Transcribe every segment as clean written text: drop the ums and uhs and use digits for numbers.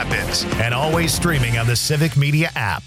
happens. And always streaming on the Civic Media app.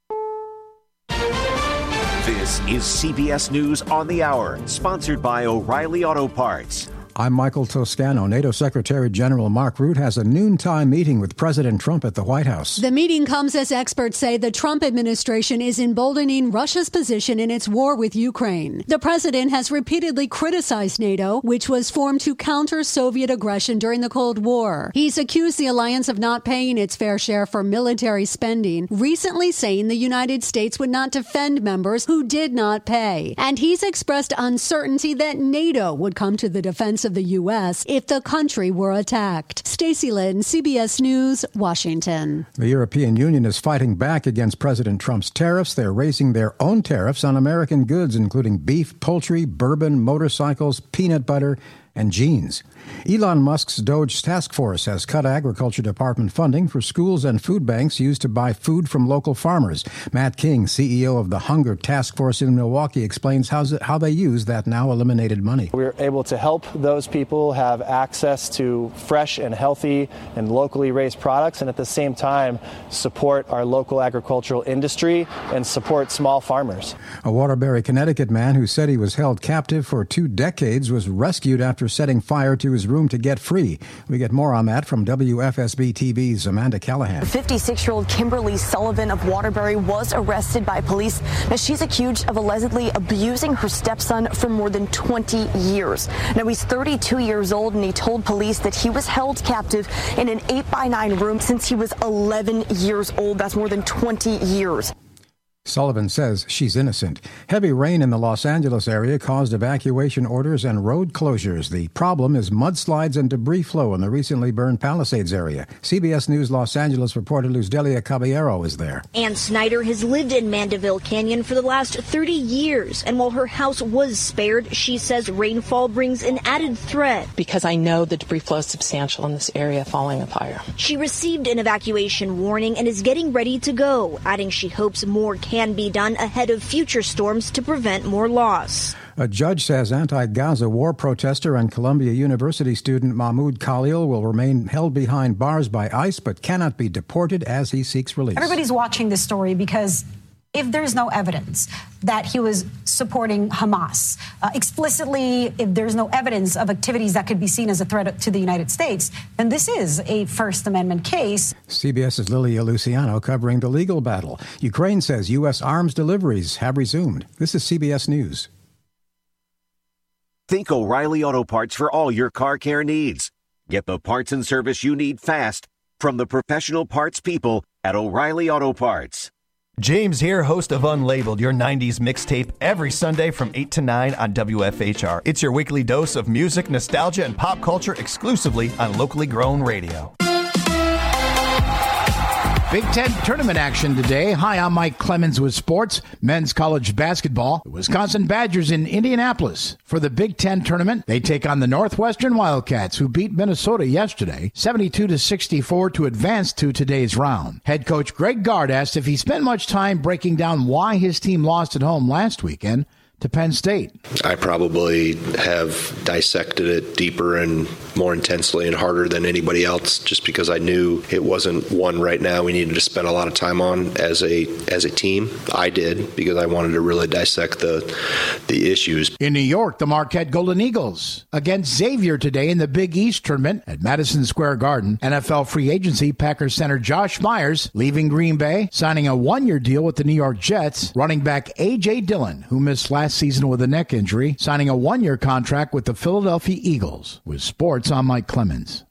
This is CBS News on the Hour, sponsored by O'Reilly Auto Parts. I'm Michael Toscano. NATO Secretary General Mark Rutte has a noontime meeting with President Trump at the White House. The meeting comes as experts say the Trump administration is emboldening Russia's position in its war with Ukraine. The president has repeatedly criticized NATO, which was formed to counter Soviet aggression during the Cold War. He's accused the alliance of not paying its fair share for military spending, recently saying the United States would not defend members who did not pay. And he's expressed uncertainty that NATO would come to the defense of the U.S. if the country were attacked. Stacey Lynn, CBS News, Washington. The European Union is fighting back against President Trump's tariffs. They're raising their own tariffs on American goods, including beef, poultry, bourbon, motorcycles, peanut butter, and jeans. Elon Musk's Doge task force has cut Agriculture Department funding for schools and food banks used to buy food from local farmers. Matt King, CEO of the Hunger Task Force in Milwaukee, explains how they use that now eliminated money. We're able to help those people have access to fresh and healthy and locally raised products, and at the same time support our local agricultural industry and support small farmers. A Waterbury, Connecticut man who said he was held captive for 2 decades was rescued after setting fire to his room to get free. We get more on that from WFSB TV's Amanda Callahan. 56-year-old Kimberly Sullivan of Waterbury was arrested by police as she's accused of allegedly abusing her stepson for more than 20 years. Now, he's 32 years old, and he told police that he was held captive in an 8x9 room since he was 11 years old. That's more than 20 years. Sullivan says she's innocent. Heavy rain in the Los Angeles area caused evacuation orders and road closures. The problem is mudslides and debris flow in the recently burned Palisades area. CBS News Los Angeles reporter Luz Delia Caballero is there. Ann Snyder has lived in Mandeville Canyon for the last 30 years, and while her house was spared, she says rainfall brings an added threat. Because I know the debris flow is substantial in this area following a fire. She received an evacuation warning and is getting ready to go, adding she hopes more can be done ahead of future storms to prevent more loss. A judge says anti-Gaza war protester and Columbia University student Mahmoud Khalil will remain held behind bars by ICE but cannot be deported as he seeks release. Everybody's watching this story because if there's no evidence that he was supporting Hamas explicitly, if there's no evidence of activities that could be seen as a threat to the United States, then this is a First Amendment case. CBS's Lilia Luciano covering the legal battle. Ukraine says U.S. arms deliveries have resumed. This is CBS News. Think O'Reilly Auto Parts for all your car care needs. Get the parts and service you need fast from the professional parts people at O'Reilly Auto Parts. James here, host of Unlabeled, your 90s mixtape, every Sunday from 8 to 9 on WFHR. It's your weekly dose of music, nostalgia, and pop culture exclusively on locally grown radio. Big Ten tournament action today. Hi, I'm Mike Clemens with sports. Men's college basketball. The Wisconsin Badgers in Indianapolis for the Big Ten tournament. They take on the Northwestern Wildcats, who beat Minnesota yesterday, 72-64 to advance to today's round. Head coach Greg Gard asked if he spent much time breaking down why his team lost at home last weekend to Penn State. I probably have dissected it deeper and more intensely and harder than anybody else, just because I knew it wasn't one right now we needed to spend a lot of time on as a team. I did, because I wanted to really dissect the issues. In New York, the Marquette Golden Eagles against Xavier today in the Big East tournament at Madison Square Garden. NFL free agency Packers center Josh Myers leaving Green Bay, signing a 1-year deal with the New York Jets. Running back A.J. Dillon, who missed last season with a neck injury, signing a 1-year contract with the Philadelphia Eagles. With sports, I'm Mike Clemens.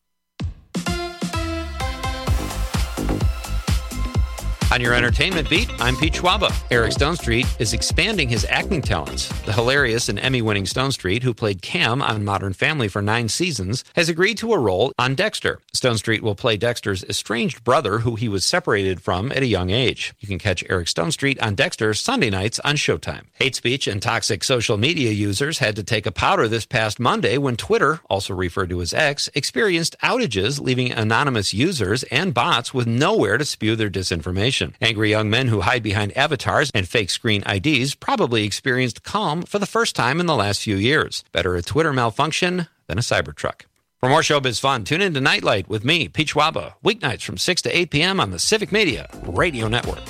On your entertainment beat, I'm Pete Schwaba. Eric Stonestreet is expanding his acting talents. The hilarious and Emmy-winning Stonestreet, who played Cam on Modern Family for 9 seasons, has agreed to a role on Dexter. Stonestreet will play Dexter's estranged brother, who he was separated from at a young age. You can catch Eric Stonestreet on Dexter Sunday nights on Showtime. Hate speech and toxic social media users had to take a powder this past Monday when Twitter, also referred to as X, experienced outages, leaving anonymous users and bots with nowhere to spew their disinformation. Angry young men who hide behind avatars and fake screen IDs probably experienced calm for the first time in the last few years. Better a Twitter malfunction than a Cybertruck. For more showbiz fun, tune in to Nightlight with me, Pete Schwaba, weeknights from 6 to 8 p.m. on the Civic Media Radio Network.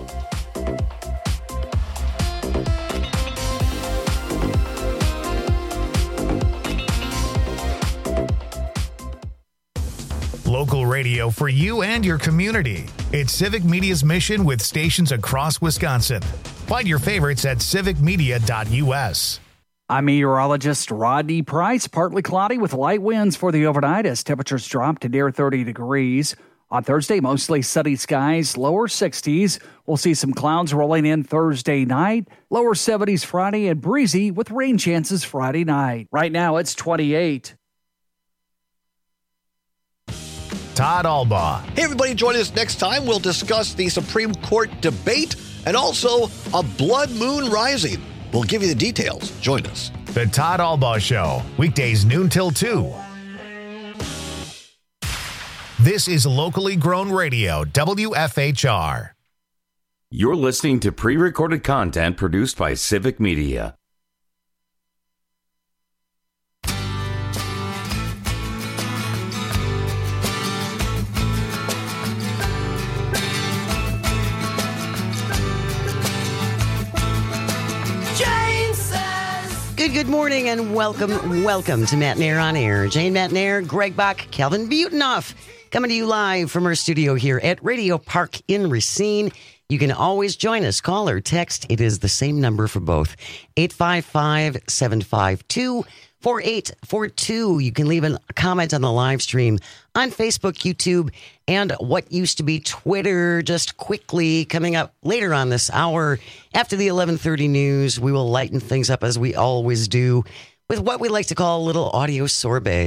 Local radio for you and your community. It's Civic Media's mission with stations across Wisconsin. Find your favorites at civicmedia.us. I'm meteorologist Rodney Price. Partly cloudy with light winds for the overnight as temperatures drop to near 30 degrees. On Thursday, mostly sunny skies, lower 60s. We'll see some clouds rolling in Thursday night. Lower 70s Friday and breezy with rain chances Friday night. Right now, it's 28. Todd Albaugh. Hey, everybody, join us next time. We'll discuss the Supreme Court debate and also a blood moon rising. We'll give you the details. Join us. The Todd Albaugh Show, weekdays noon till 2. This is locally grown radio, WFHR. You're listening to pre-recorded content produced by Civic Media. Good morning and welcome to Matt Nair on Air. Jane Matt Nair, Greg Bach, Calvin Butenhoff, coming to you live from our studio here at Radio Park in Racine. You can always join us. Call or text. It is the same number for both. 855-752-4842. You can leave a comment on the live stream on Facebook, YouTube, and what used to be Twitter. Just quickly, coming up later on this hour, after the 11:30 news, we will lighten things up as we always do with what we like to call a little audio sorbet.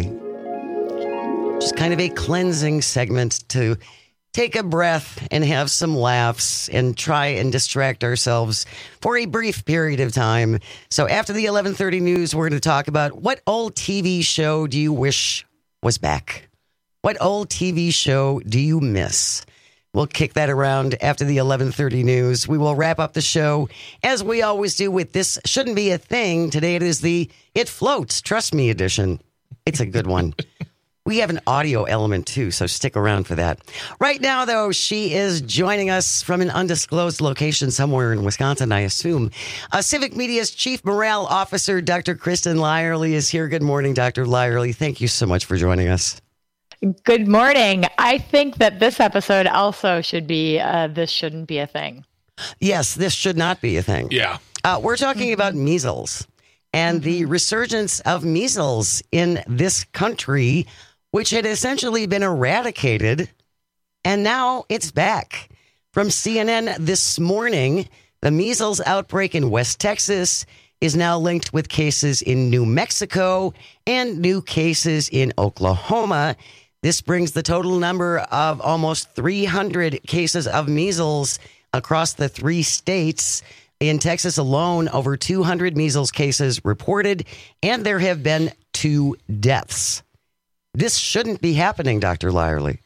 Just kind of a cleansing segment to take a breath and have some laughs and try and distract ourselves for a brief period of time. So after the 11:30 news, we're going to talk about what old TV show do you wish was back? What old TV show do you miss? We'll kick that around after the 11:30 news. We will wrap up the show, as we always do, with This Shouldn't Be a Thing. Today it is the It Floats, Trust Me edition. It's a good one. We have an audio element, too, so stick around for that. Right now, though, she is joining us from an undisclosed location somewhere in Wisconsin, I assume. Civic Media's Chief Morale Officer, Dr. Kristen Lyerly, is here. Good morning, Dr. Lyerly. Thank you so much for joining us. Good morning. I think that this episode also should be This Shouldn't Be a Thing. Yes, this should not be a thing. Yeah. We're talking about measles and the resurgence of measles in this country, which had essentially been eradicated, and now it's back. From CNN this morning, the measles outbreak in West Texas is now linked with cases in New Mexico and new cases in Oklahoma. This brings the total number of almost 300 cases of measles across the 3 states. In Texas alone, over 200 measles cases reported, and there have been 2 deaths. This shouldn't be happening, Dr. Lyerly.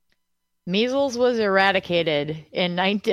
Measles was eradicated in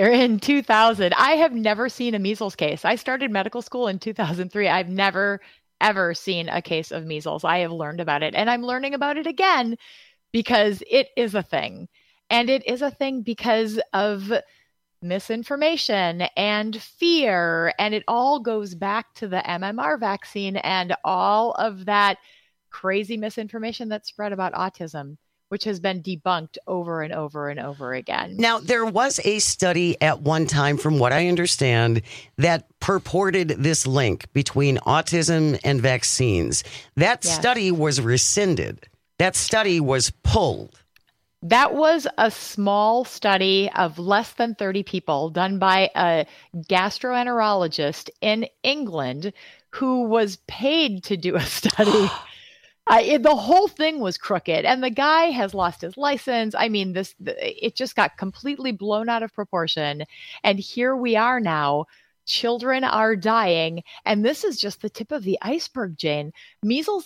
2000. I have never seen a measles case. I started medical school in 2003. I've never, ever seen a case of measles. I have learned about it, and I'm learning about it again because it is a thing. And it is a thing because of misinformation and fear. And it all goes back to the MMR vaccine and all of that crazy misinformation that's spread about autism, which has been debunked over and over and over again. Now, there was a study at one time, from what I understand, that purported this link between autism and vaccines. That study was rescinded. That study was pulled. That was a small study of less than 30 people done by a gastroenterologist in England who was paid to do a study. The whole thing was crooked, and the guy has lost his license. I mean, it just got completely blown out of proportion. And here we are now. Children are dying, and this is just the tip of the iceberg, Jane. Measles is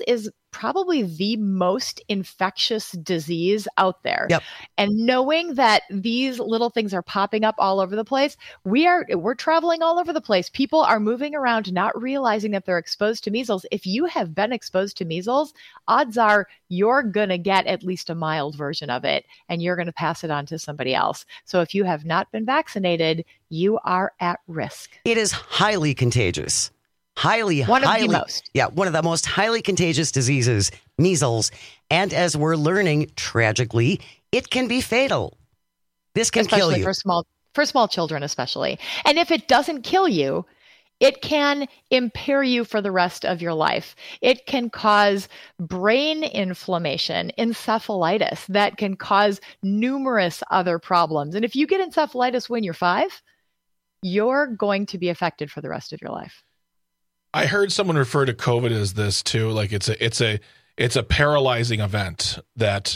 probably the most infectious disease out there. Yep. And knowing that these little things are popping up all over the place, we're traveling all over the place. People are moving around not realizing that they're exposed to measles. If you have been exposed to measles, odds are you're going to get at least a mild version of it, and you're going to pass it on to somebody else. So if you have not been vaccinated, you are at risk. It is highly contagious. One of the most highly contagious diseases, measles. And as we're learning, tragically, it can be fatal. This can kill you. For small children, especially. And if it doesn't kill you, it can impair you for the rest of your life. It can cause brain inflammation, encephalitis, that can cause numerous other problems. And if you get encephalitis when you're 5, you're going to be affected for the rest of your life. I heard someone refer to COVID as this too, like it's a paralyzing event. That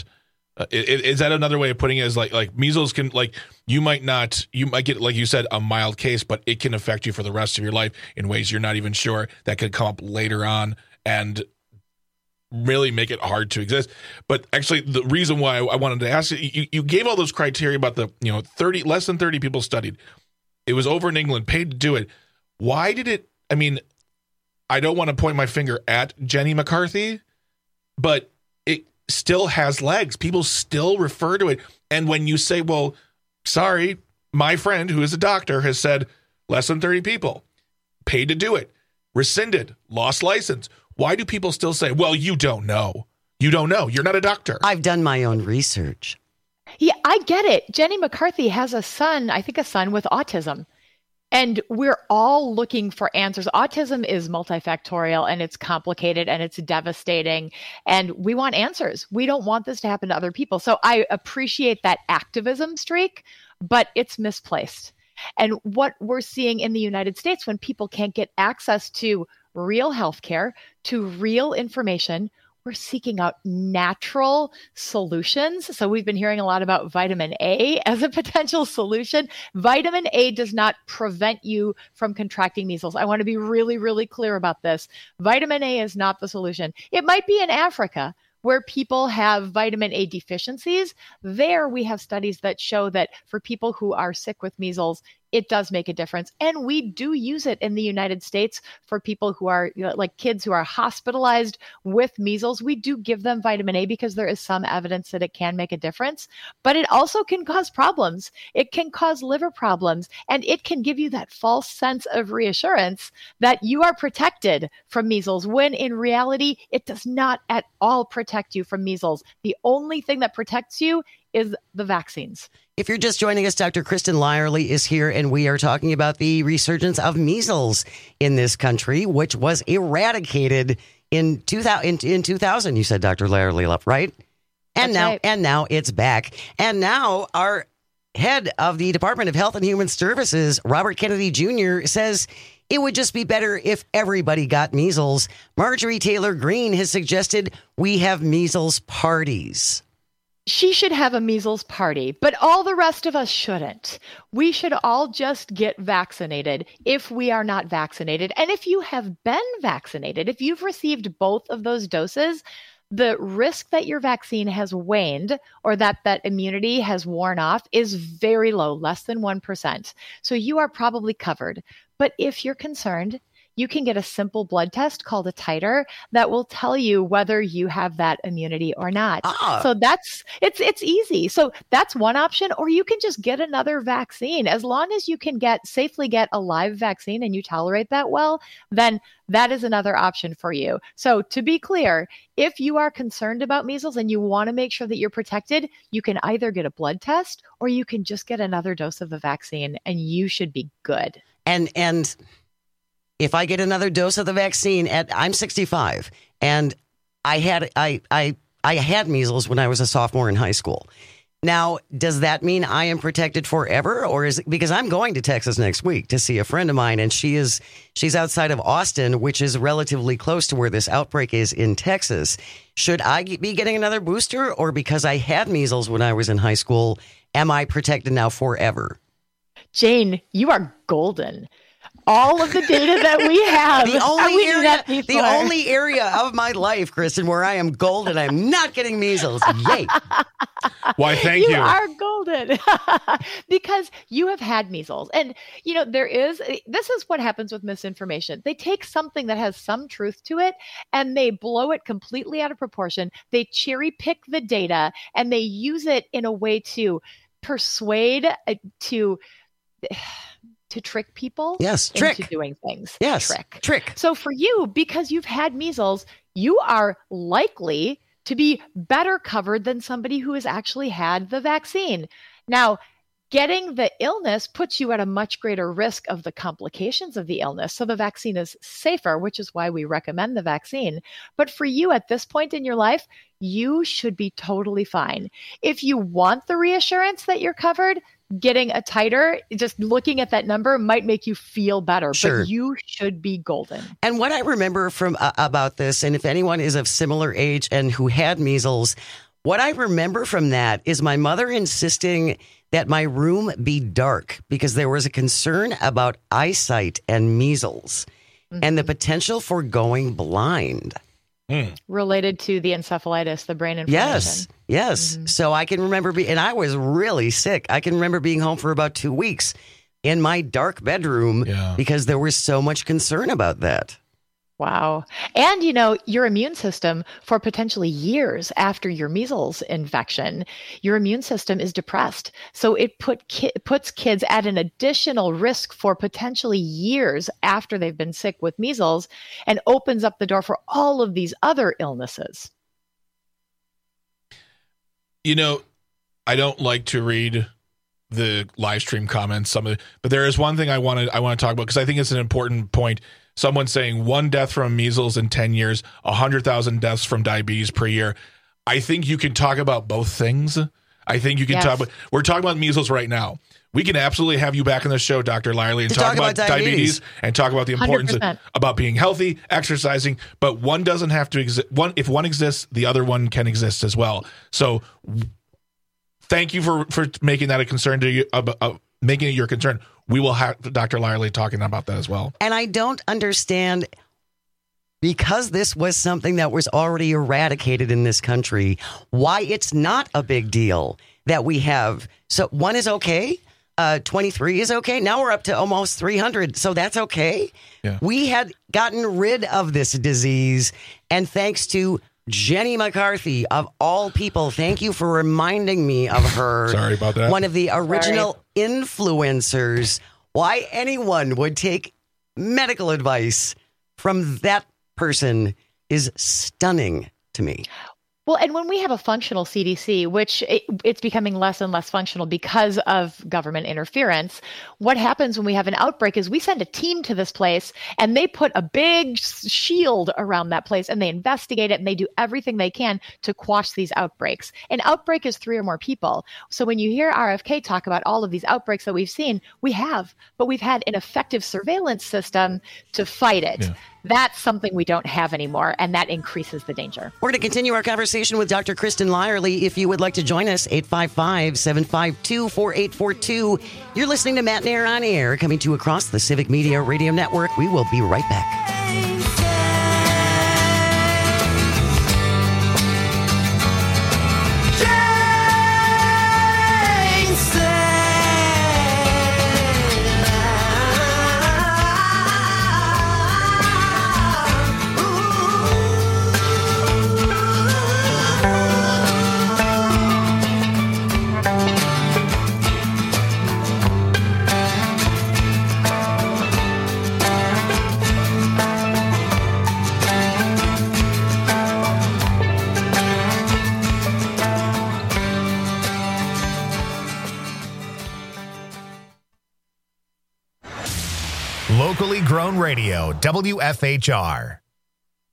is that another way of putting it? Is like measles can, like, you might get, like you said, a mild case, but it can affect you for the rest of your life in ways you're not even sure, that could come up later on and really make it hard to exist. But actually, the reason why I wanted to ask you gave all those criteria about the less than 30 people studied. It was over in England, paid to do it. Why did it? I mean, I don't want to point my finger at Jenny McCarthy, but it still has legs. People still refer to it. And when you say, well, sorry, my friend who is a doctor has said less than 30 people, paid to do it, rescinded, lost license. Why do people still say, well, you don't know? You don't know. You're not a doctor. I've done my own research. Yeah, I get it. Jenny McCarthy has a son with autism. And we're all looking for answers. Autism is multifactorial, and it's complicated, and it's devastating. And we want answers. We don't want this to happen to other people. So I appreciate that activism streak, but it's misplaced. And what we're seeing in the United States, when people can't get access to real healthcare, to real information, we're seeking out natural solutions. So we've been hearing a lot about vitamin A as a potential solution. Vitamin A does not prevent you from contracting measles. I want to be really, really clear about this. Vitamin A is not the solution. It might be in Africa, where people have vitamin A deficiencies. There we have studies that show that for people who are sick with measles, it does make a difference. And we do use it in the United States for people who are, like kids who are hospitalized with measles. We do give them vitamin A because there is some evidence that it can make a difference, but it also can cause problems. It can cause liver problems, and it can give you that false sense of reassurance that you are protected from measles, when in reality, it does not at all protect you from measles. The only thing that protects you is the vaccines. If you're just joining us, Dr. Kristen Lyerly is here, and we are talking about the resurgence of measles in this country, which was eradicated in 2000. You said, Dr. Lyerly, right? And now it's back. And now our head of the Department of Health and Human Services, Robert Kennedy Jr., says it would just be better if everybody got measles. Marjorie Taylor Greene has suggested we have measles parties. She should have a measles party, but all the rest of us shouldn't. We should all just get vaccinated if we are not vaccinated. And if you have been vaccinated, if you've received both of those doses, the risk that your vaccine has waned or that immunity has worn off is very low, less than 1%. So you are probably covered. But if you're concerned, you can get a simple blood test called a titer that will tell you whether you have that immunity or not. So it's easy. So that's one option, or you can just get another vaccine. As long as you can safely get a live vaccine and you tolerate that well, then that is another option for you. So to be clear, if you are concerned about measles and you want to make sure that you're protected, you can either get a blood test or you can just get another dose of the vaccine, and you should be good. And if I get another dose of the vaccine I'm 65, and I had measles when I was a sophomore in high school. Now, does that mean I am protected forever, or is it because I'm going to Texas next week to see a friend of mine, and she's outside of Austin, which is relatively close to where this outbreak is in Texas. Should I be getting another booster, or because I had measles when I was in high school, am I protected now forever? Jane, you are golden. all of the data that we have. The only area of my life, Kristen, where I am golden. I'm not getting measles. Yay. Why, thank you. You are golden because you have had measles. And, this is what happens with misinformation. They take something that has some truth to it and they blow it completely out of proportion. They cherry pick the data and they use it in a way to persuade, to trick people into doing things. Yes, trick. So for you, because you've had measles, you are likely to be better covered than somebody who has actually had the vaccine. Now, getting the illness puts you at a much greater risk of the complications of the illness. So the vaccine is safer, which is why we recommend the vaccine. But for you at this point in your life, you should be totally fine. If you want the reassurance that you're covered, getting a titer, just looking at that number might make you feel better, but you should be golden. And what I remember from about this, and if anyone is of similar age and who had measles, what I remember from that is my mother insisting that my room be dark because there was a concern about eyesight and measles and the potential for going blind. Related to the encephalitis, the brain inflammation. Yes. So I can remember and I was really sick. I can remember being home for about 2 weeks in my dark bedroom because there was so much concern about that. Wow. And, your immune system for potentially years after your measles infection, your immune system is depressed. So it puts kids at an additional risk for potentially years after they've been sick with measles and opens up the door for all of these other illnesses. I don't like to read the live stream comments, but there is one thing I want to talk about because I think it's an important point. Someone saying 1 death from measles in 10 years, 100,000 deaths from diabetes per year. I think you can talk about both things. I think you can talk about, we're talking about measles right now. We can absolutely have you back on the show, Dr. Lyerly, and talk about diabetes and talk about the importance about being healthy, exercising, but one doesn't have to exist. If one exists, the other one can exist as well. So thank you for making that a concern to you, making it your concern. We will have Dr. Lyerly talking about that as well. And I don't understand, because this was something that was already eradicated in this country, why it's not a big deal that we have. So 1 is okay. 23 is okay. Now we're up to almost 300. So that's okay. Yeah. We had gotten rid of this disease. And thanks to Jenny McCarthy, of all people, thank you for reminding me of her. Sorry about that. One of the original influencers. Why anyone would take medical advice from that person is stunning to me. Well, and when we have a functional CDC, which it's becoming less and less functional because of government interference, what happens when we have an outbreak is we send a team to this place and they put a big shield around that place and they investigate it and they do everything they can to quash these outbreaks. An outbreak is 3 or more people. So when you hear RFK talk about all of these outbreaks that we've seen, we have, but we've had an effective surveillance system to fight it. Yeah. That's something we don't have anymore, and that increases the danger. We're going to continue our conversation with Dr. Kristen Lyerly. If you would like to join us, 855-752-4842. You're listening to Matt and Air on Air, coming to you across the Civic Media Radio Network. We will be right back. Locally grown radio, WFHR.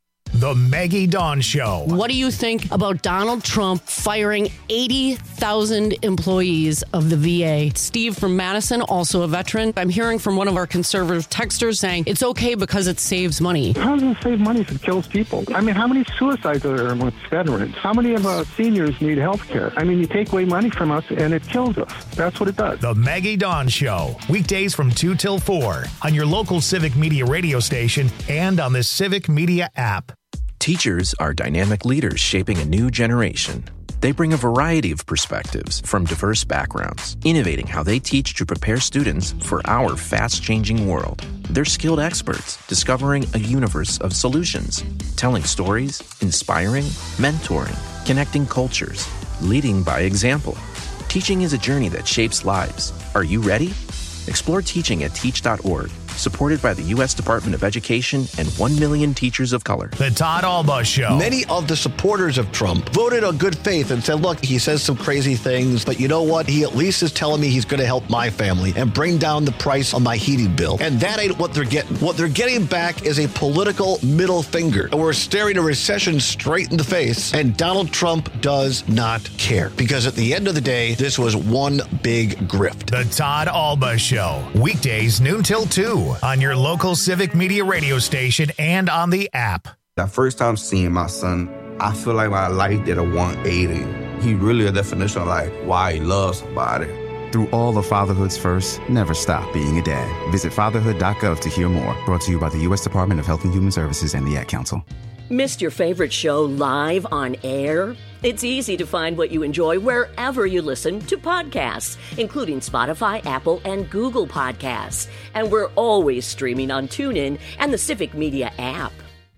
The Maggie Dawn Show. What do you think about Donald Trump firing 80,000 employees of the VA? Steve from Madison, also a veteran. I'm hearing from one of our conservative texters saying it's okay because it saves money. How does it save money if it kills people? I mean, how many suicides are there amongst veterans? How many of our seniors need health care? I mean, you take away money from us and it kills us. That's what it does. The Maggie Dawn Show. Weekdays from 2 till 4 on your local Civic Media radio station and on the Civic Media app. Teachers are dynamic leaders shaping a new generation. They bring a variety of perspectives from diverse backgrounds, innovating how they teach to prepare students for our fast-changing world. They're skilled experts, discovering a universe of solutions, telling stories, inspiring, mentoring, connecting cultures, leading by example. Teaching is a journey that shapes lives. Are you ready? Explore teaching at teach.org. Supported by the U.S. Department of Education and 1 million teachers of color. The Todd Alba Show. Many of the supporters of Trump voted on good faith and said, look, he says some crazy things, but you know what? He at least is telling me he's going to help my family and bring down the price on my heating bill. And that ain't what they're getting. What they're getting back is a political middle finger. And we're staring a recession straight in the face, and Donald Trump does not care. Because at the end of the day, this was one big grift. The Todd Alba Show. Weekdays noon till 2 on your local Civic Media radio station and on the app. That first time seeing my son, I feel like my life did a 180. He really a definition of like why he loves somebody. Through all of fatherhood's first, never stop being a dad. Visit fatherhood.gov to hear more. Brought to you by the U.S. Department of Health and Human Services and the Ad Council. Missed your favorite show live on air? It's easy to find what you enjoy wherever you listen to podcasts, including Spotify, Apple, and Google Podcasts. And we're always streaming on TuneIn and the Civic Media app.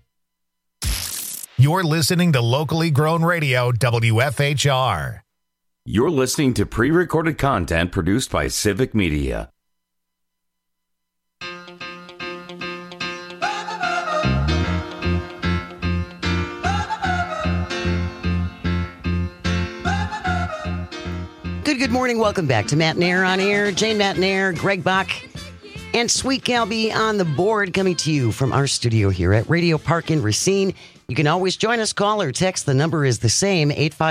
You're listening to locally grown radio, WFHR. You're listening to pre-recorded content produced by Civic Media. Good morning. Welcome back to Matt and Air on Air. Jane Matt and Air, Greg Bach, and Sweet Calby on the board, coming to you from our studio here at Radio Park in Racine. You can always join us, call or text. The number is the same,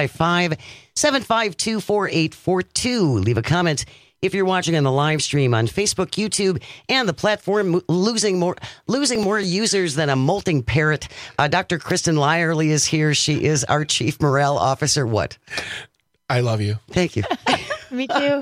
855-752-4842. Leave a comment if you're watching on the live stream on Facebook, YouTube, and the platform losing more users than a molting parrot. Dr. Kristen Lyerly is here. She is our Chief Morale Officer. What? I love you. Thank you. Me too.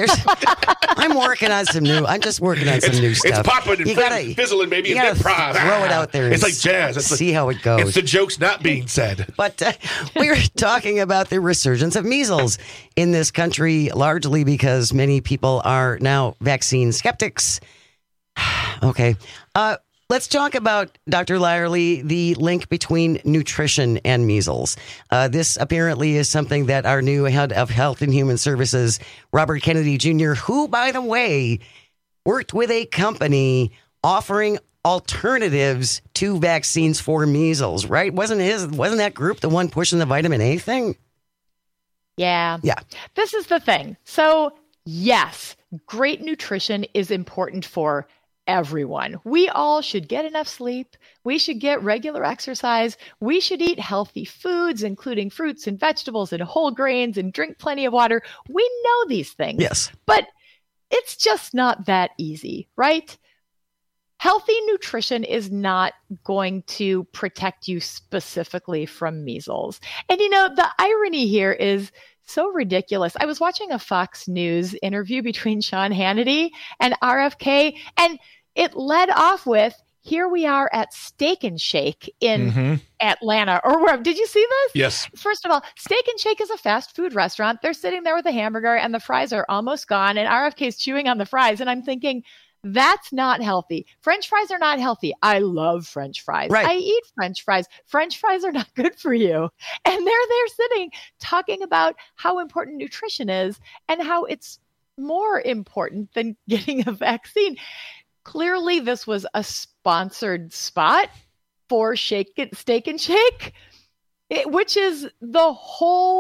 I'm working on some new. I'm just working on some new stuff. It's popping and fizzling, maybe. You gotta throw it out there. It's like jazz. See how it goes. It's the jokes not being said. But we were talking about the resurgence of measles in this country, largely because many people are now vaccine skeptics. Okay. Let's talk about, Dr. Lyerly, the link between nutrition and measles. This apparently is something that our new head of Health and Human Services, Robert Kennedy Jr., who, by the way, worked with a company offering alternatives to vaccines for measles, right? Wasn't that group the one pushing the vitamin A thing? Yeah. This is the thing. So, yes, great nutrition is important for everyone. We all should get enough sleep. We should get regular exercise. We should eat healthy foods, including fruits and vegetables and whole grains, and drink plenty of water. We know these things. Yes. But it's just not that easy, right? Healthy nutrition is not going to protect you specifically from measles. And the irony here is so ridiculous. I was watching a Fox News interview between Sean Hannity and RFK, and it led off with, here we are at Steak and Shake in Atlanta, or where. Did you see this? Yes. First of all, Steak and Shake is a fast food restaurant. They're sitting there with a hamburger and the fries are almost gone, and RFK is chewing on the fries. And I'm thinking, that's not healthy. French fries are not healthy. I love French fries. Right. I eat French fries. French fries are not good for you. And they're there sitting talking about how important nutrition is and how it's more important than getting a vaccine. Clearly, this was a sponsored spot for Steak and Shake, which is the whole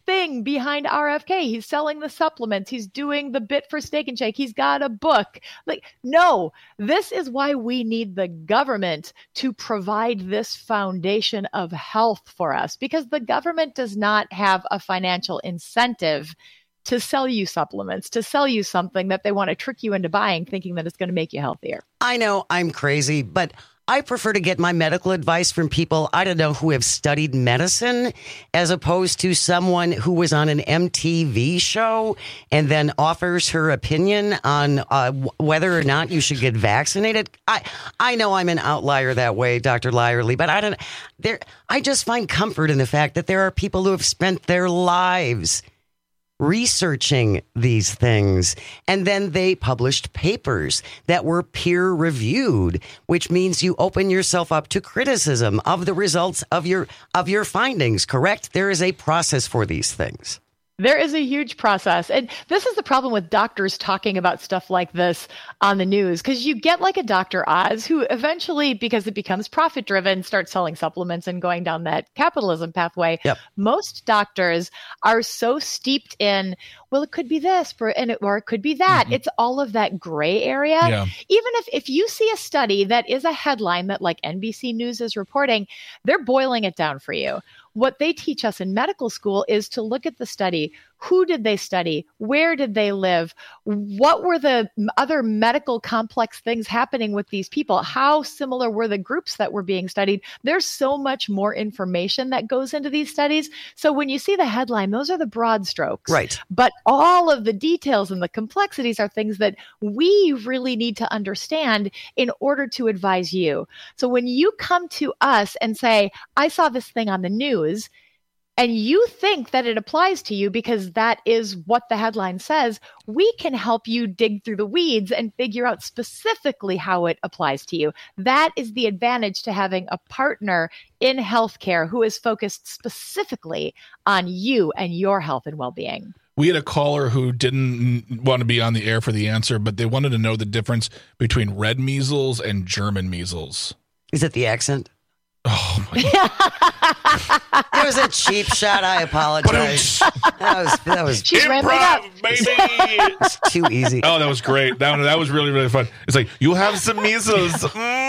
thing behind RFK. He's selling the supplements. He's doing the bit for Steak and Shake. He's got a book. Like, no, this is why we need the government to provide this foundation of health for us, because the government does not have a financial incentive to sell you supplements, to sell you something that they want to trick you into buying, thinking that it's going to make you healthier. I know I'm crazy, but I prefer to get my medical advice from people, I don't know, who have studied medicine, as opposed to someone who was on an MTV show and then offers her opinion on whether or not you should get vaccinated. I know I'm an outlier that way, Dr. Lyerly, but I just find comfort in the fact that there are people who have spent their lives researching these things, and then they published papers that were peer reviewed, which means you open yourself up to criticism of the results of your findings. Correct? There is a process for these things. There is a huge process. And this is the problem with doctors talking about stuff like this on the news, because you get like a Dr. Oz who eventually, because it becomes profit driven, starts selling supplements and going down that capitalism pathway. Yep. Most doctors are so steeped in, well, it could be this or it could be that. Mm-hmm. It's all of that gray area. Yeah. Even if you see a study that is a headline that like NBC News is reporting, they're boiling it down for you. What they teach us in medical school is to look at the study. Who did they study? Where did they live? What were the other medical complex things happening with these people? How similar were the groups that were being studied? There's so much more information that goes into these studies. So when you see the headline, those are the broad strokes. Right. But all of the details and the complexities are things that we really need to understand in order to advise you. So when you come to us and say, I saw this thing on the news, and you think that it applies to you because that is what the headline says, we can help you dig through the weeds and figure out specifically how it applies to you. That is the advantage to having a partner in healthcare who is focused specifically on you and your health and well-being. We had a caller who didn't want to be on the air for the answer, but they wanted to know the difference between red measles and German measles. Is it the accent? Oh my God. It was a cheap shot. I apologize. That was She's improv, baby. It's too easy. Oh, that was great. That was really, really fun. It's like, you have some measles.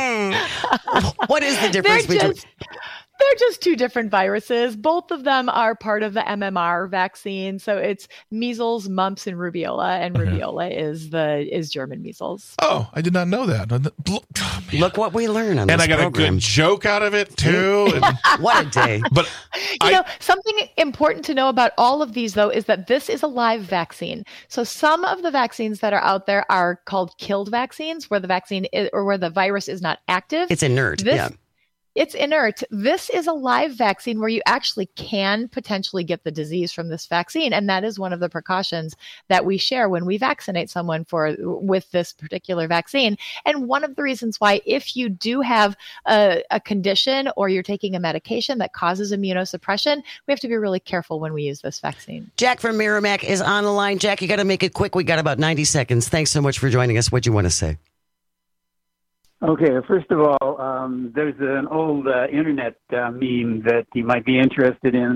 What is the difference between? They're just two different viruses. Both of them are part of the MMR vaccine. So it's measles, mumps, and rubiola. And rubiola is German measles. Oh, I did not know that. Look what we learn on this And I got program. a good joke out of it, too. What a day. But something important to know about all of these, though, is that this is a live vaccine. So some of the vaccines that are out there are called killed vaccines, where the vaccine is, or where the virus is not active. It's inert. It's inert. This is a live vaccine where you actually can potentially get the disease from this vaccine. And that is one of the precautions that we share when we vaccinate someone with this particular vaccine. And one of the reasons why, if you do have a condition or you're taking a medication that causes immunosuppression, we have to be really careful when we use this vaccine. Jack from Merrimack is on the line. Jack, you got to make it quick. We got about 90 seconds. Thanks so much for joining us. What do you want to say? Okay, first of all, there's an old internet meme that you might be interested in.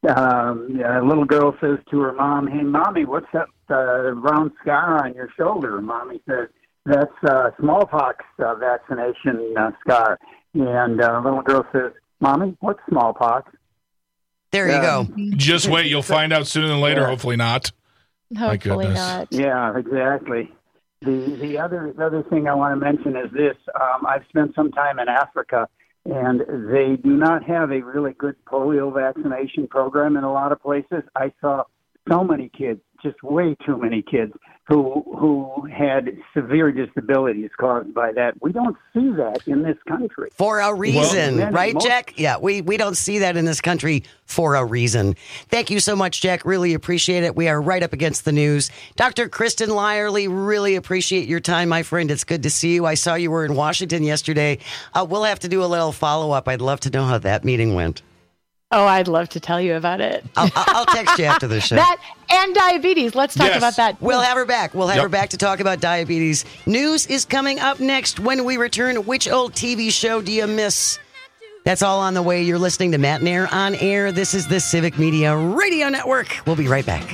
A little girl says to her mom, "Hey, Mommy, what's that round scar on your shoulder?" Mommy says, "That's smallpox vaccination scar." And little girl says, "Mommy, what's smallpox?" There you go. Just wait. You'll find out sooner than later. Yeah. Hopefully not. Hopefully not. Yeah, exactly. The other thing I want to mention is this. I've spent some time in Africa, and they do not have a really good polio vaccination program in a lot of places. I saw so many kids, just way too many kids, who had severe disabilities caused by that. We don't see that in this country. For a reason, right, Jack? Yeah, we don't see that in this country for a reason. Thank you so much, Jack. Really appreciate it. We are right up against the news. Dr. Kristen Lyerly, really appreciate your time, my friend. It's good to see you. I saw you were in Washington yesterday. We'll have to do a little follow-up. I'd love to know how that meeting went. Oh, I'd love to tell you about it. I'll text you after the show. That and diabetes. Let's talk about that. We'll have her back. We'll have her back to talk about diabetes. News is coming up next when we return. Which old TV show do you miss? That's all on the way. You're listening to Matt and Air on Air. This is the Civic Media Radio Network. We'll be right back.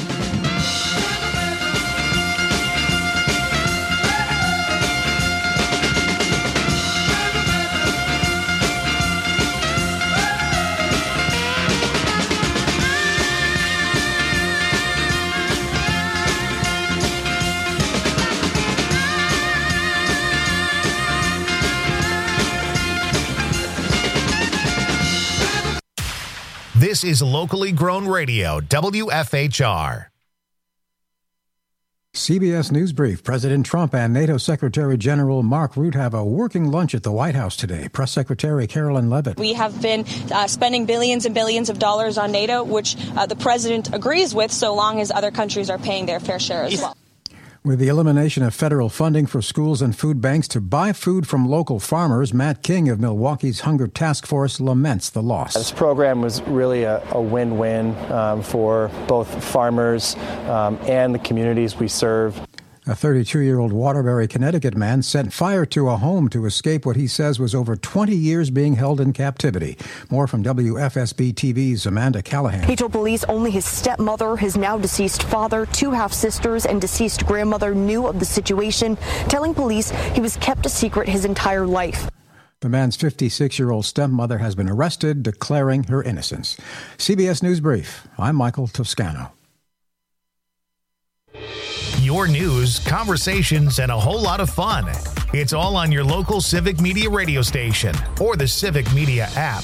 This is locally grown radio, WFHR. CBS News Brief. President Trump and NATO Secretary General Mark Rutte have a working lunch at the White House today. Press Secretary Carolyn Leavitt. We have been spending billions and billions of dollars on NATO, which the president agrees with, so long as other countries are paying their fair share as well. With the elimination of federal funding for schools and food banks to buy food from local farmers, Matt King of Milwaukee's Hunger Task Force laments the loss. This program was really a win-win for both farmers and the communities we serve. A 32-year-old Waterbury, Connecticut man set fire to a home to escape what he says was over 20 years being held in captivity. More from WFSB TV's Amanda Callahan. He told police only his stepmother, his now deceased father, 2 half-sisters, and deceased grandmother knew of the situation, telling police he was kept a secret his entire life. The man's 56-year-old stepmother has been arrested, declaring her innocence. CBS News Brief. I'm Michael Toscano. Your news, conversations, and a whole lot of fun. It's all on your local Civic Media radio station or the Civic Media app.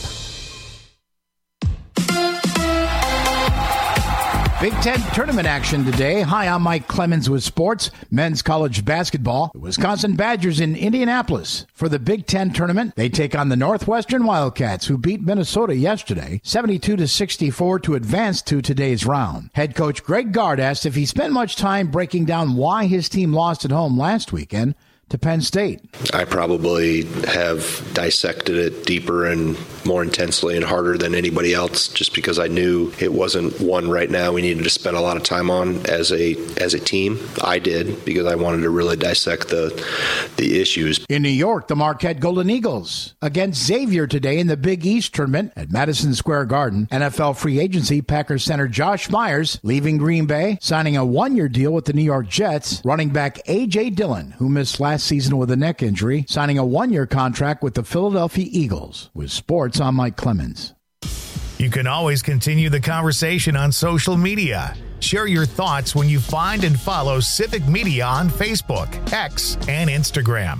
Big Ten tournament action today. Hi, I'm Mike Clemens with sports. Men's college basketball. The Wisconsin Badgers in Indianapolis for the Big Ten tournament. They take on the Northwestern Wildcats, who beat Minnesota yesterday, 72-64 to advance to today's round. Head coach Greg Gard asked if he spent much time breaking down why his team lost at home last weekend to Penn State. I probably have dissected it deeper and more intensely and harder than anybody else, just because I knew it wasn't one right now we needed to spend a lot of time on as a team. I did, because I wanted to really dissect the issues. In New York, the Marquette Golden Eagles against Xavier today in the Big East tournament at Madison Square Garden. NFL free agency, Packers center Josh Myers leaving Green Bay, signing a 1-year deal with the New York Jets. Running back A.J. Dillon, who missed last season with a neck injury, signing a 1-year contract with the Philadelphia Eagles. With sports, I'm Mike Clemens. You can always continue the conversation on social media. Share your thoughts when you find and follow Civic Media on Facebook, X, and Instagram.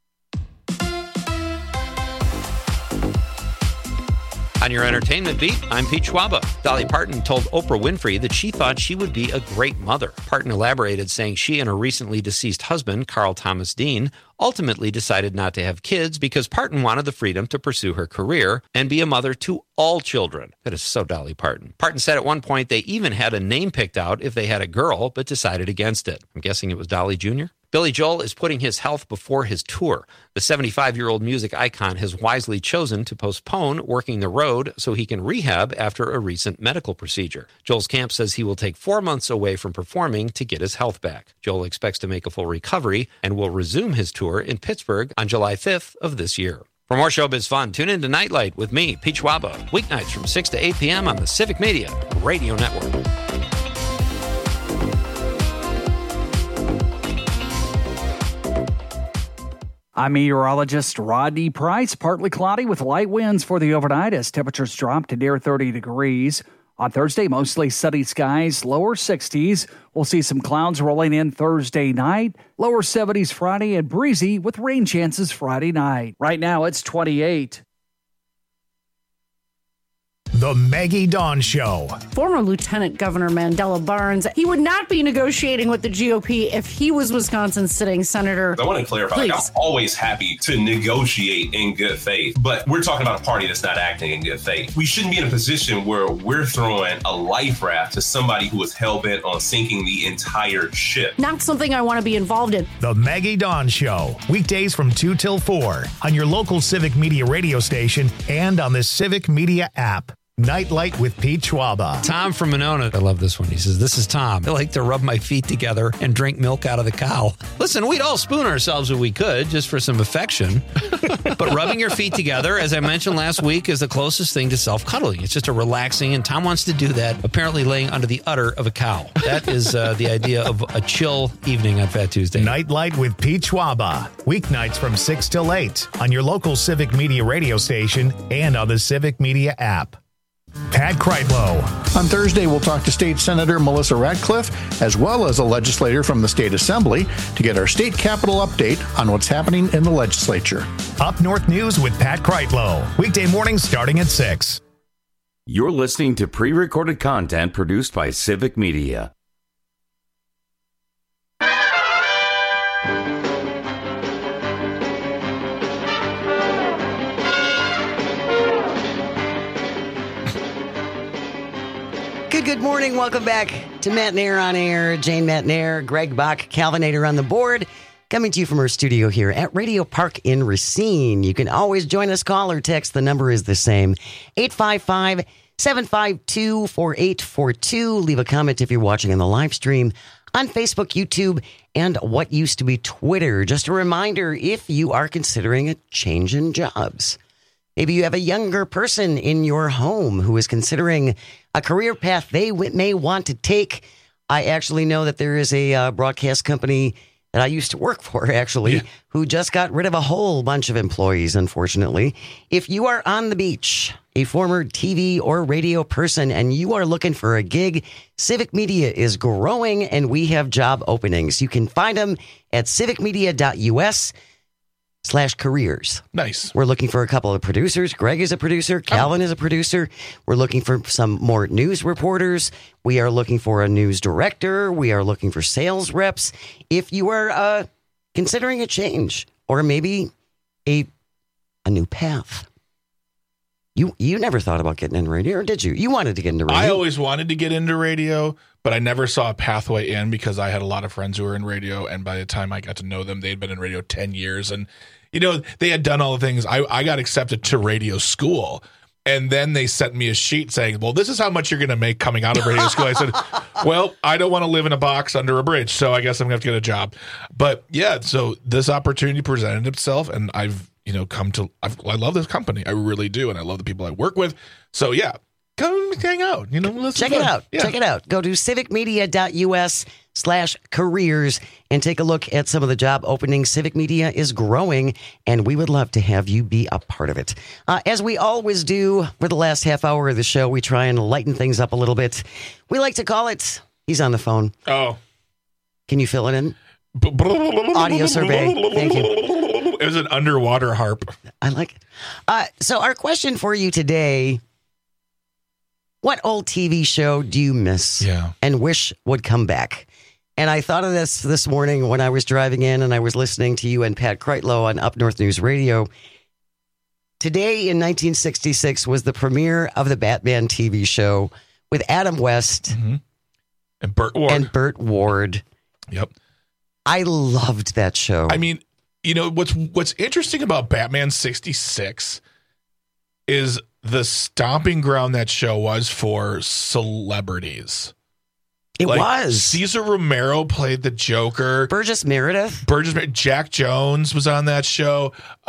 On your entertainment beat, I'm Pete Schwaba. Dolly Parton told Oprah Winfrey that she thought she would be a great mother. Parton elaborated, saying she and her recently deceased husband, Carl Thomas Dean, ultimately decided not to have kids because Parton wanted the freedom to pursue her career and be a mother to all children. That is so Dolly Parton. Parton said at one point they even had a name picked out if they had a girl, but decided against it. I'm guessing it was Dolly Jr.? Billy Joel is putting his health before his tour. The 75-year-old music icon has wisely chosen to postpone working the road so he can rehab after a recent medical procedure. Joel's camp says he will take 4 months away from performing to get his health back. Joel expects to make a full recovery and will resume his tour in Pittsburgh on July 5th of this year. For more showbiz fun, tune in to Nightlight with me, Pete Schwaba, weeknights from 6 to 8 p.m. on the Civic Media Radio Network. I'm meteorologist Rodney Price. Partly cloudy with light winds for the overnight as temperatures drop to near 30 degrees. On Thursday, mostly sunny skies, lower 60s. We'll see some clouds rolling in Thursday night, lower 70s Friday, and breezy with rain chances Friday night. Right now, it's 28. The Maggie Dawn Show. Former Lieutenant Governor Mandela Barnes, he would not be negotiating with the GOP if he was Wisconsin's sitting senator. I want to clarify, like, I'm always happy to negotiate in good faith, but we're talking about a party that's not acting in good faith. We shouldn't be in a position where we're throwing a life raft to somebody who is hell-bent on sinking the entire ship. Not something I want to be involved in. The Maggie Dawn Show, weekdays from 2 till 4 on your local Civic Media radio station and on the Civic Media app. Nightlight with Pete Schwaba. Tom from Monona. I love this one. He says, this is Tom. I like to rub my feet together and drink milk out of the cow. Listen, we'd all spoon ourselves if we could, just for some affection. But rubbing your feet together, as I mentioned last week, is the closest thing to self-cuddling. It's just a relaxing, and Tom wants to do that, apparently laying under the udder of a cow. That is the idea of a chill evening on Fat Tuesday. Nightlight with Pete Schwaba. Weeknights from 6 till 8 on your local Civic Media radio station and on the Civic Media app. Pat Kreitlow. On Thursday, we'll talk to State Senator Melissa Ratcliffe, as well as a legislator from the State Assembly, to get our state capitol update on what's happening in the legislature. Up North News with Pat Kreitlow. Weekday mornings starting at 6. You're listening to pre-recorded content produced by Civic Media. Good morning. Welcome back to Matt Nair on Air. Jane Matt Nair, Greg Bach, Calvinator on the board. Coming to you from our studio here at Radio Park in Racine. You can always join us, call or text. The number is the same, 855-752-4842. Leave a comment if you're watching on the live stream on Facebook, YouTube, and what used to be Twitter. Just a reminder, if you are considering a change in jobs, maybe you have a younger person in your home who is considering a career path they may want to take. I actually know that there is a broadcast company that I used to work for, actually, who just got rid of a whole bunch of employees, unfortunately. If you are on the beach, a former TV or radio person, and you are looking for a gig, Civic Media is growing, and we have job openings. You can find them at civicmedia.us/careers. Nice. We're looking for a couple of producers. Greg is a producer. Calvin is a producer. We're looking for some more news reporters. We are looking for a news director. We are looking for sales reps. If you are considering a change or maybe a new path, you never thought about getting into radio, or did you? You wanted to get into radio. I always wanted to get into radio, but I never saw a pathway in because I had a lot of friends who were in radio, and by the time I got to know them, they'd been in radio 10 years, and they had done all the things. I got accepted to radio school, and then they sent me a sheet saying, well, this is how much you're going to make coming out of radio school. I said, well, I don't want to live in a box under a bridge, so I guess I'm going to have to get a job. But yeah, so this opportunity presented itself, and I've I love this company. I really do, and I love the people I work with. So yeah, come hang out. Check it out. Yeah. Check it out. Go to civicmedia.us/careers and take a look at some of the job openings. Civic Media is growing, and we would love to have you be a part of it. As we always do for the last half hour of the show, we try and lighten things up a little bit. We like to call it, he's on the phone. Oh. Can you fill it in? Audio survey. Thank you. It was an underwater harp. I like it. So our question for you today, what old TV show do you miss and wish would come back? And I thought of this morning when I was driving in and I was listening to you and Pat Kreitlow on Up North News Radio. Today in 1966 was the premiere of the Batman TV show with Adam West and Burt Ward. Yep. I loved that show. I mean, what's interesting about Batman 66 is the stomping ground that show was for celebrities. It was. Cesar Romero played the Joker. Burgess Meredith. Jack Jones was on that show.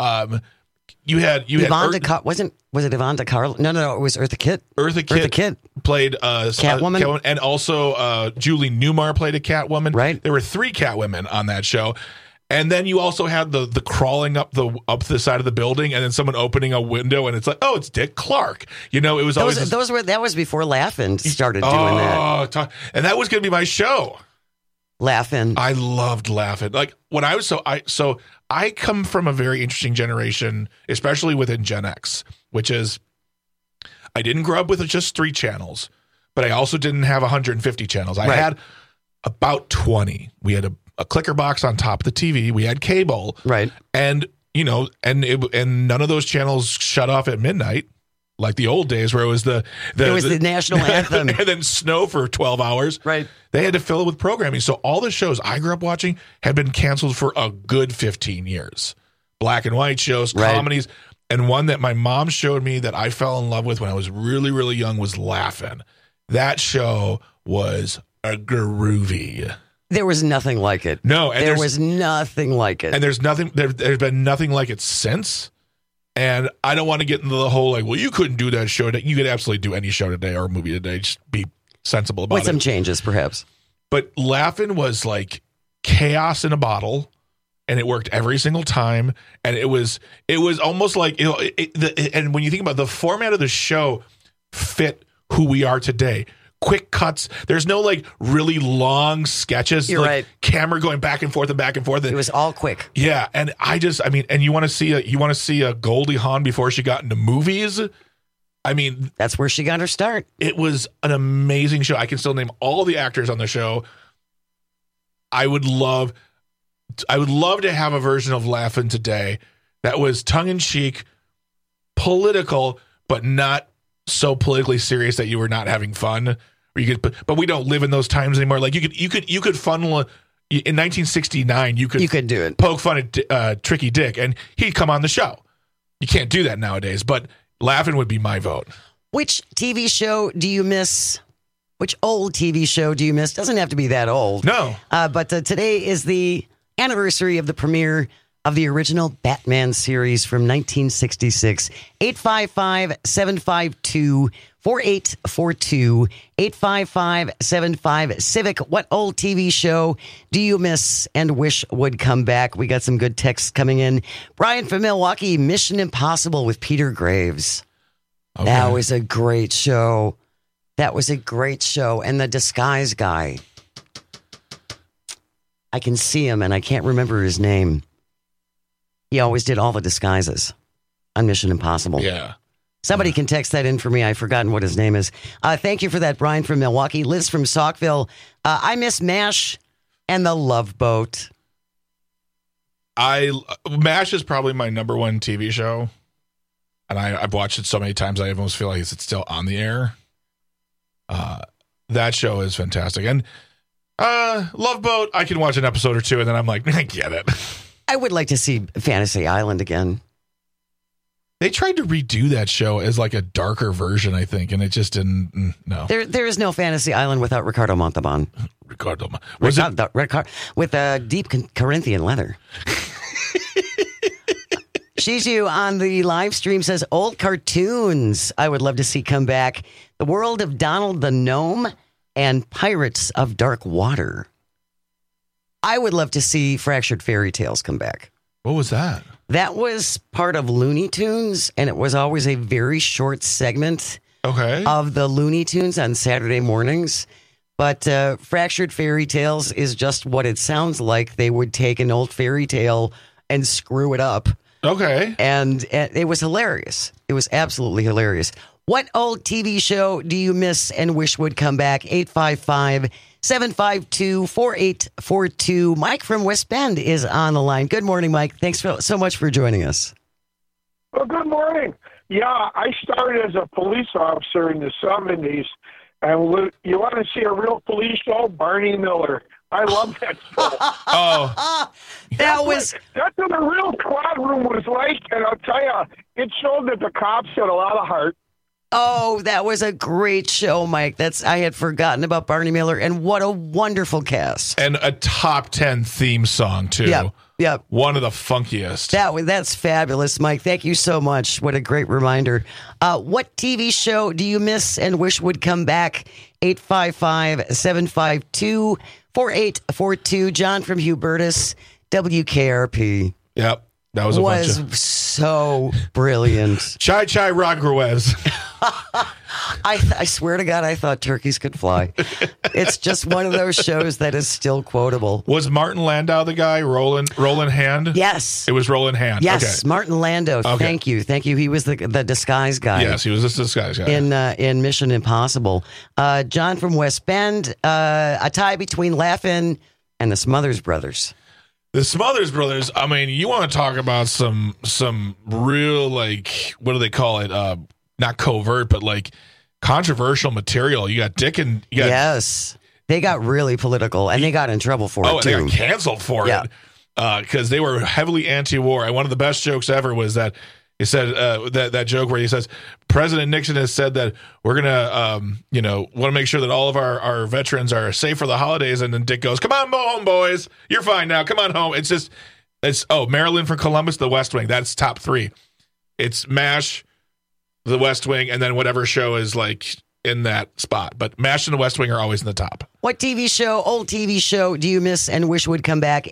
You had was it Yvonne DeCarlo? No, it was Eartha Kitt. Eartha Kitt played Catwoman. And also Julie Newmar played a Catwoman. Right. There were 3 Catwomen on that show. And then you also had the crawling up the side of the building, and then someone opening a window, and it's like, oh, it's Dick Clark. It was that was before Laugh-In started doing that. And that was going to be my show. Laugh-In. I loved Laugh-In. Like when I was I come from a very interesting generation, especially within Gen X, which is I didn't grow up with just 3 channels, but I also didn't have 150 channels. I had about 20. We had a clicker box on top of the TV. We had cable. Right. And, and none of those channels shut off at midnight like the old days where it was the national anthem. And then snow for 12 hours. Right. They had to fill it with programming. So all the shows I grew up watching had been canceled for a good 15 years. Black and white shows, comedies. and one that my mom showed me that I fell in love with when I was really, really young was Laugh-In. That show was a groovy. There was nothing like it. No, and there was nothing like it. And there's been nothing like it since. And I don't want to get into the whole well, you couldn't do that show. You could absolutely do any show today or movie today. Just be sensible about it. With some changes, perhaps. But Laugh-In was like chaos in a bottle, and it worked every single time. And it was almost like and when you think about the format of the show, fit who we are today. Quick cuts. There's no really long sketches. You're right. Camera going back and forth and back and forth. It was all quick. Yeah, and and you want to see a Goldie Hawn before she got into movies. That's where she got her start. It was an amazing show. I can still name all the actors on the show. I would love to have a version of Laugh-In today that was tongue in cheek, political, but not so politically serious that you were not having fun. But we don't live in those times anymore. You could funnel in 1969. You could do it. Poke fun at Tricky Dick, and he'd come on the show. You can't do that nowadays. But Laugh-In would be my vote. Which TV show do you miss? Which old TV show do you miss? Doesn't have to be that old. No. But today is the anniversary of the premiere of the original Batman series from 1966. 855-752-4842. 855-75-CIVIC. What old TV show do you miss and wish would come back? We got some good texts coming in. Brian from Milwaukee, Mission Impossible with Peter Graves. Okay. That was a great show. And the Disguise Guy. I can see him and I can't remember his name. He always did all the disguises on Mission Impossible. Yeah. Somebody can text that in for me. I've forgotten what his name is. Thank you for that, Brian from Milwaukee. Liz from Saukville. I miss MASH and The Love Boat. MASH is probably my number one TV show. And I've watched it so many times I almost feel like it's still on the air. That show is fantastic. And Love Boat, I can watch an episode or two and then I'm like, I get it. I would like to see Fantasy Island again. They tried to redo that show as a darker version, I think, and it just didn't. No, there is no Fantasy Island without Ricardo Montalban. With a deep Corinthian leather. Shizu on the live stream says old cartoons I would love to see come back. The World of Donald the Gnome and Pirates of Dark Water. I would love to see Fractured Fairy Tales come back. What was that? That was part of Looney Tunes, and it was always a very short segment of the Looney Tunes on Saturday mornings. But Fractured Fairy Tales is just what it sounds like. They would take an old fairy tale and screw it up. Okay. And it was hilarious. It was absolutely hilarious. What old TV show do you miss and wish would come back? 855-752-4842. Mike from West Bend is on the line. Good morning, Mike. Thanks so much for joining us. Well, good morning. Yeah, I started as a police officer in the 70s. And you want to see a real police show? Barney Miller. I love that show. That's what a real squad room was like. And I'll tell you, it showed that the cops had a lot of heart. Oh, that was a great show, Mike. I had forgotten about Barney Miller, and what a wonderful cast. And a top 10 theme song, too. Yep. One of the funkiest. That's fabulous, Mike. Thank you so much. What a great reminder. What TV show do you miss and wish would come back? 855-752-4842. John from Hubertus, WKRP. Yep. That was so brilliant. Chai Chai Rodriguez. I swear to God, I thought turkeys could fly. It's just one of those shows that is still quotable. Was Martin Landau the guy, Roland Hand? Yes. It was Roland Hand. Yes, okay. Martin Landau. Okay. Thank you. He was the disguise guy. Yes, he was the disguise guy. In Mission Impossible. John from West Bend, a tie between Laugh-In and the Smothers Brothers. The Smothers Brothers, I mean, you want to talk about some real, what do they call it? Not covert, but controversial material. You got Dick and... Yes. They got really political, and they got in trouble for it, too. Oh, they got canceled for it. Because they were heavily anti-war. And one of the best jokes ever was that He said that joke where he says, President Nixon has said that we're going to, want to make sure that all of our veterans are safe for the holidays. And then Dick goes, come on home, boys. You're fine now. Come on home. Marilyn from Columbus, The West Wing. That's top 3. It's MASH, The West Wing, and then whatever show is like in that spot. But MASH and The West Wing are always in the top. What old TV show do you miss and wish would come back?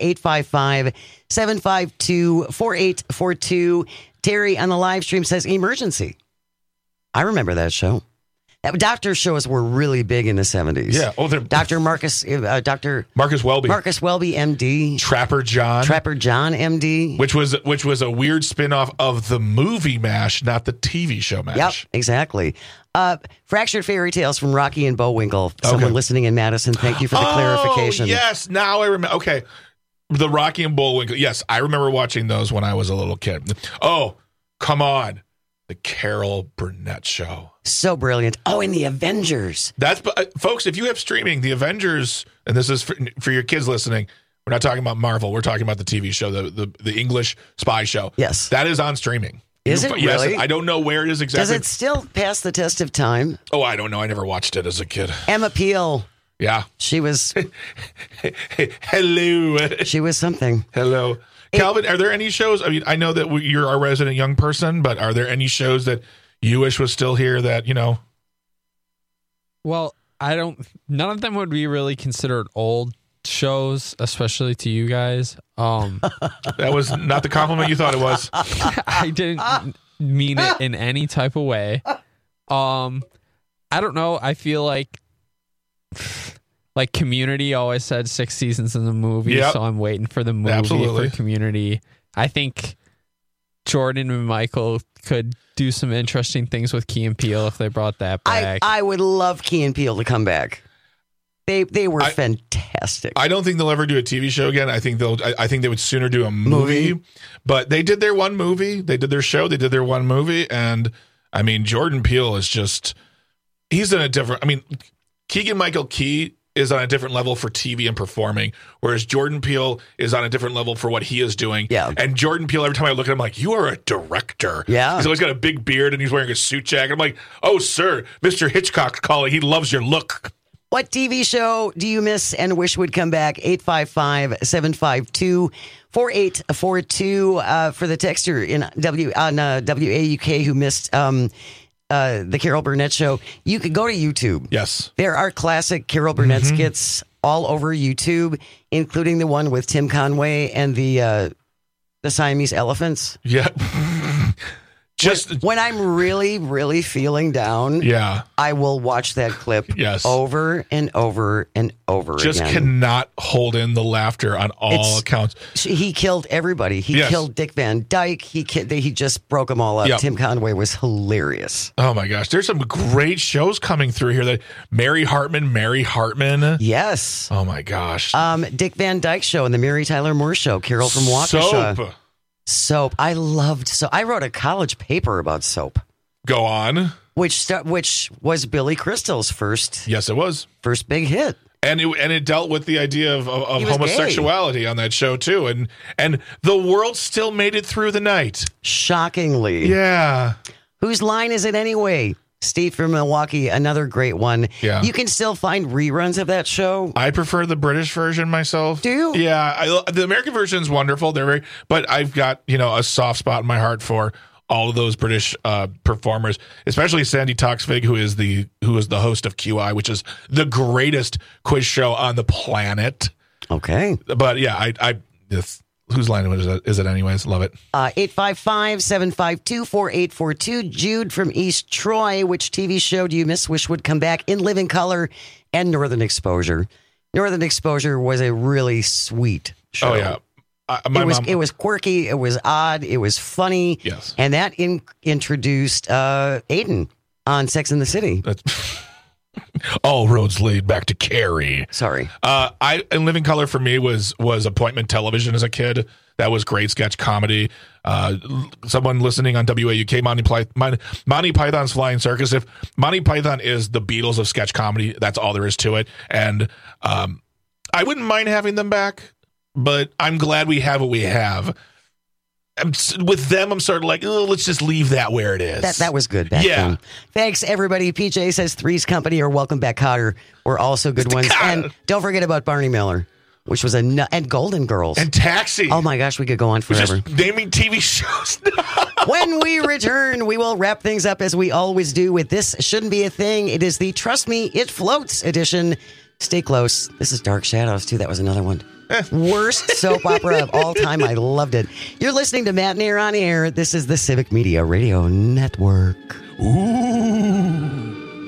855-752-4842. Terry on the live stream says Emergency. I remember that show. Doctor shows were really big in the 70s. Yeah. Oh, Dr. Marcus Welby. Marcus Welby, MD. Trapper John, MD. Which was a weird spin-off of the movie MASH, not the TV show MASH. Yep, exactly. Fractured Fairy Tales from Rocky and Bullwinkle. Someone listening in Madison, thank you for the clarification. Yes, now I remember. Okay. The Rocky and Bullwinkle. Yes, I remember watching those when I was a little kid. Oh, come on. The Carol Burnett Show. So brilliant. Oh, and the Avengers. That's folks, if you have streaming, the Avengers, and this is for your kids listening, we're not talking about Marvel. We're talking about the TV show, the English spy show. Yes. That is on streaming. Is it really? Yes, I don't know where it is exactly. Does it still pass the test of time? Oh, I don't know. I never watched it as a kid. Emma Peel. Yeah. She was... Hello. She was something. Hello. Calvin, are there any shows? I mean, I know that you're our resident young person, but are there any shows that you wish was still here that, Well, none of them would be really considered old shows, especially to you guys. That was not the compliment you thought it was. I didn't mean it in any type of way. I don't know. I feel like Community always said 6 seasons in the movie, so I'm waiting for the movie for Community. I think Jordan and Michael could do some interesting things with Key and Peele if they brought that back. I would love Key and Peele to come back. They were fantastic. I don't think they'll ever do a TV show again. I think they would sooner do a movie. But they did their one movie. They did their show. They did their one movie. And I mean, Jordan Peele is he's in a different. I mean, Keegan-Michael Key is on a different level for TV and performing, whereas Jordan Peele is on a different level for what he is doing. Yeah. And Jordan Peele, every time I look at him, I'm like, you are a director. Yeah. He's always got a big beard and he's wearing a suit jacket. I'm like, oh, sir, Mr. Hitchcock's calling. He loves your look. What TV show do you miss and wish would come back? 855-752-4842 for the texter on WAUK who missed the Carol Burnett Show. You could go to YouTube. Yes. There are classic Carol Burnett skits all over YouTube, including the one with Tim Conway and the Siamese elephants. Yeah. When I'm really, really feeling down, I will watch that clip over and over and over again. Just cannot hold in the laughter on all accounts. He killed everybody. He killed Dick Van Dyke. He just broke them all up. Yep. Tim Conway was hilarious. Oh my gosh. There's some great shows coming through here. That Mary Hartman. Yes. Oh my gosh. Dick Van Dyke Show and the Mary Tyler Moore Show. Carol from Waukesha. Soap. I loved Soap. I wrote a college paper about Soap. Go on. Which was Billy Crystal's first. Yes, it was. First big hit. And it dealt with the idea of homosexuality on that show too. And the world still made it through the night. Shockingly. Yeah. Whose line is it anyway? Steve from Milwaukee, another great one. Yeah. You can still find reruns of that show. I prefer the British version myself. Do you? Yeah. The American version is wonderful. But I've got, a soft spot in my heart for all of those British performers, especially Sandy Toksvig, who is the host of QI, which is the greatest quiz show on the planet. Okay. But yeah, whose line is it anyways? Love it. 855-752-4842. Jude from East Troy. Which TV show do you miss, wish would come back? In Living Color and Northern Exposure. Northern Exposure was a really sweet show. Oh, yeah. It was quirky. It was odd. It was funny. Yes. And that introduced Aiden on Sex and the City. All roads lead back to Carrie. Sorry. In Living Color for me was appointment television as a kid. That was great sketch comedy. Someone listening on WAUK, Monty Python's Flying Circus. If Monty Python is the Beatles of sketch comedy, that's all there is to it. And I wouldn't mind having them back, but I'm glad we have what we have. with them, I'm sort of like, oh, let's just leave that where it is. That was good back then. Thanks, everybody. PJ says Three's Company or Welcome Back, Kotter were also good ones. And don't forget about Barney Miller, which was and Golden Girls. And Taxi. Oh, my gosh, we could go on forever. Just naming TV shows. When we return, we will wrap things up as we always do with This Shouldn't Be a Thing. It is the Trust Me, It Floats edition. Stay close. This is Dark Shadows, too. That was another one. Worst soap opera of all time. I loved it. You're listening to Matt and Air on Air. This is the Civic Media Radio Network. Ooh.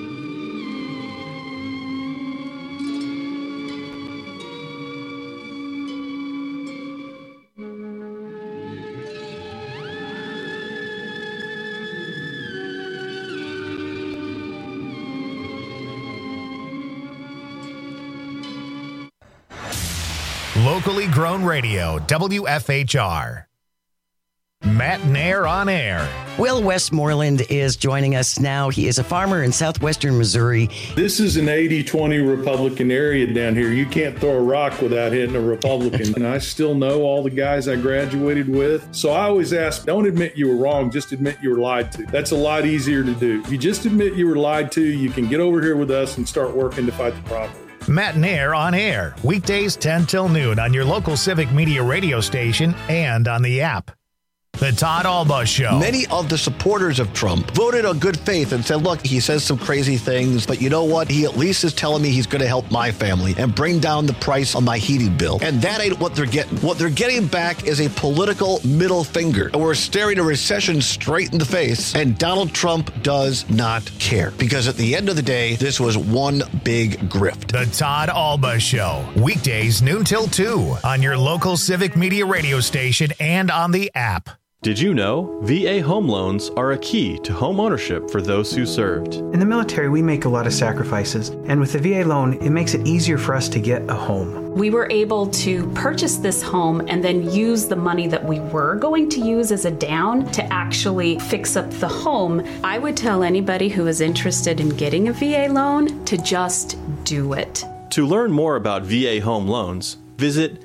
Locally grown radio, WFHR. Matt and Air on Air. Will Westmoreland is joining us now. He is a farmer in southwestern Missouri. This is an 80-20 Republican area down here. You can't throw a rock without hitting a Republican. And I still know all the guys I graduated with. So I always ask, don't admit you were wrong, just admit you were lied to. That's a lot easier to do. If you just admit you were lied to, you can get over here with us and start working to fight the problem. Matt and Air on Air, weekdays 10 till noon on your local Civic Media radio station and on the app. The Todd Alba Show. Many of the supporters of Trump voted on good faith and said, look, he says some crazy things, but you know what? He at least is telling me he's going to help my family and bring down the price on my heating bill. And that ain't what they're getting. What they're getting back is a political middle finger. And we're staring a recession straight in the face. And Donald Trump does not care. Because at the end of the day, this was one big grift. The Todd Alba Show. Weekdays noon till 2 on your local Civic Media radio station and on the app. Did you know VA home loans are a key to home ownership for those who served? In the military, we make a lot of sacrifices, and with the VA loan, it makes it easier for us to get a home. We were able to purchase this home and then use the money that we were going to use as a down to actually fix up the home. I would tell anybody who is interested in getting a VA loan to just do it. To learn more about VA home loans, visit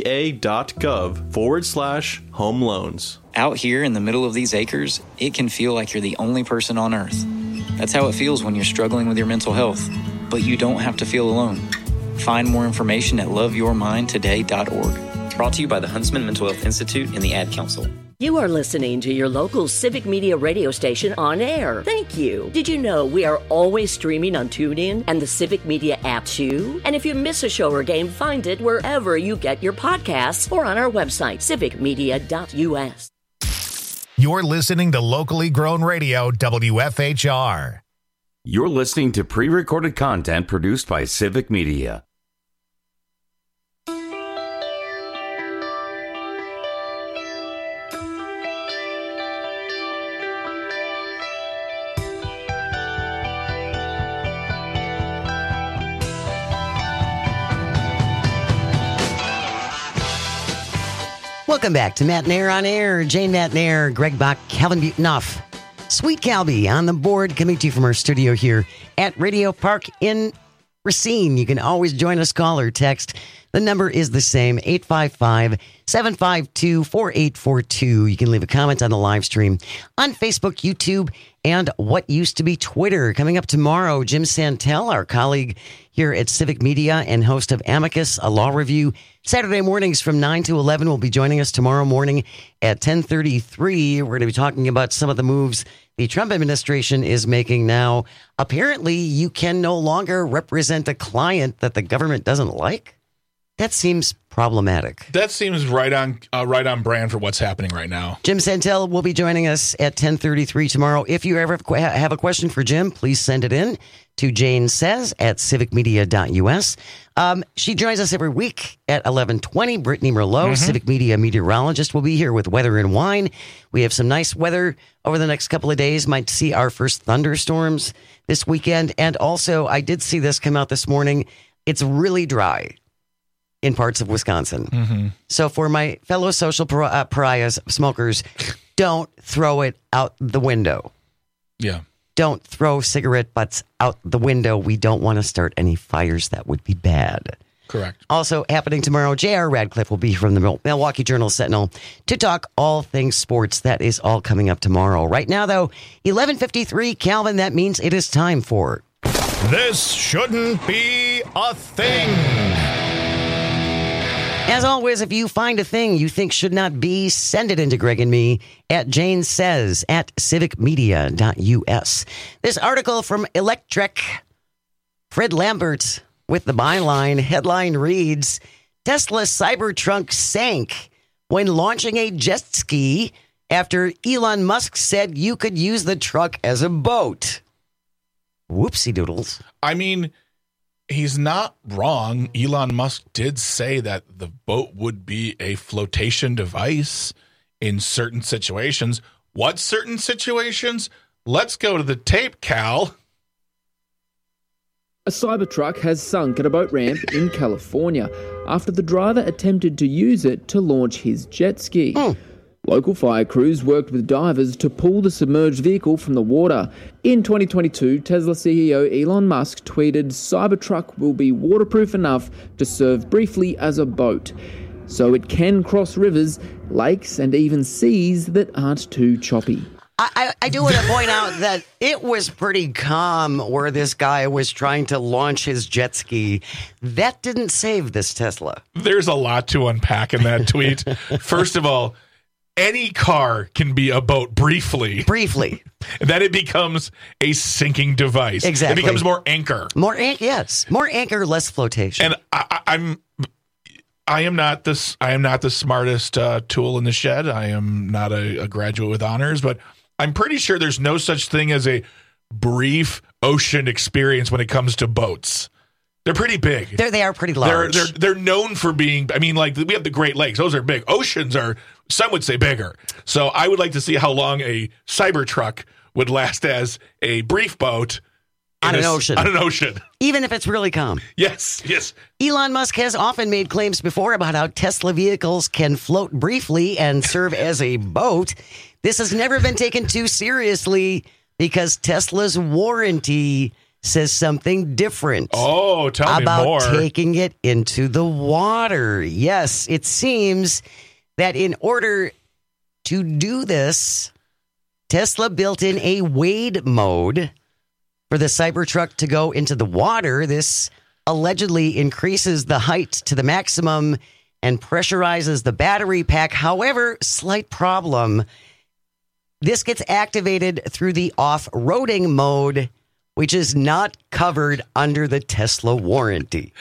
va.gov/home loans. Out here in the middle of these acres, it can feel like you're the only person on earth. That's how it feels when you're struggling with your mental health. But you don't have to feel alone. Find more information at loveyourmindtoday.org. Brought to you by the Huntsman Mental Health Institute and the Ad Council. You are listening to your local Civic Media radio station on air. Thank you. Did you know we are always streaming on TuneIn and the Civic Media app too? And if you miss a show or game, find it wherever you get your podcasts or on our website, civicmedia.us. You're listening to locally grown radio, WFHR. You're listening to pre-recorded content produced by Civic Media. Welcome back to Matt and Air on Air. Jane Matt and Air, Greg Bach, Calvin Butonoff, Sweet Calby on the board, coming to you from our studio here at Radio Park in Racine. You can always join us, call or text. The number is the same, 855-752-4842. You can leave a comment on the live stream on Facebook, YouTube, and what used to be Twitter. Coming up tomorrow, Jim Santel, our colleague here at Civic Media and host of Amicus, a law review. Saturday mornings from 9 to 11 will be joining us tomorrow morning at 10:33. We're going to be talking about some of the moves the Trump administration is making now. Apparently, you can no longer represent a client that the government doesn't like. That seems problematic. That seems right on brand for what's happening right now. Jim Santel will be joining us at 10:33 tomorrow. If you ever have a question for Jim, please send it in to janesays@civicmedia.us. She joins us every week at 11:20. Brittany Merlot, Civic Media meteorologist, will be here with weather and wine. We have some nice weather over the next couple of days. Might see our first thunderstorms this weekend. And also, I did see this come out this morning. It's really dry in parts of Wisconsin. So for my fellow social pariahs, smokers, don't throw it out the window. Yeah. Don't throw cigarette butts out the window. We don't want to start any fires. That would be bad. Correct. Also happening tomorrow, J.R. Radcliffe will be from the Milwaukee Journal-Sentinel to talk all things sports. That is all coming up tomorrow. Right now, though, 11:53, Calvin, that means it is time for... This shouldn't be a thing. As always, if you find a thing you think should not be, send it into Greg and me at janesays@civicmedia.us. This article from Electrek, Fred Lambert with the byline. Headline reads, Tesla Cybertruck sank when launching a jet ski after Elon Musk said you could use the truck as a boat. Whoopsie doodles. I mean, he's not wrong. Elon Musk did say that the boat would be a flotation device in certain situations. What certain situations? Let's go to the tape, Cal. A Cybertruck has sunk at a boat ramp in California after the driver attempted to use it to launch his jet ski. Local fire crews worked with divers to pull the submerged vehicle from the water. In 2022, Tesla CEO Elon Musk tweeted, Cybertruck will be waterproof enough to serve briefly as a boat, so it can cross rivers, lakes, and even seas that aren't too choppy. I do want to point out that it was pretty calm where this guy was trying to launch his jet ski. That didn't save this Tesla. There's a lot to unpack in that tweet. First of all, any car can be a boat briefly. Then it becomes a sinking device. Exactly. It becomes more anchor. Yes. More anchor, less flotation. And I am not the smartest tool in the shed. I am not a graduate with honors, but I'm pretty sure there's no such thing as a brief ocean experience when it comes to boats. They're pretty big. They are pretty large. They're known for being, I mean, like, we have the Great Lakes. Those are big. Oceans are, some would say, bigger. So I would like to see how long a Cybertruck would last as a brief boat on an ocean. Even if it's really calm. Yes. Elon Musk has often made claims before about how Tesla vehicles can float briefly and serve as a boat. This has never been taken too seriously because Tesla's warranty says something different. Oh, tell me more. About taking it into the water. Yes, it seems that in order to do this, Tesla built in a wade mode for the Cybertruck to go into the water. This allegedly increases the height to the maximum and pressurizes the battery pack. However, slight problem. This gets activated through the off-roading mode, which is not covered under the Tesla warranty.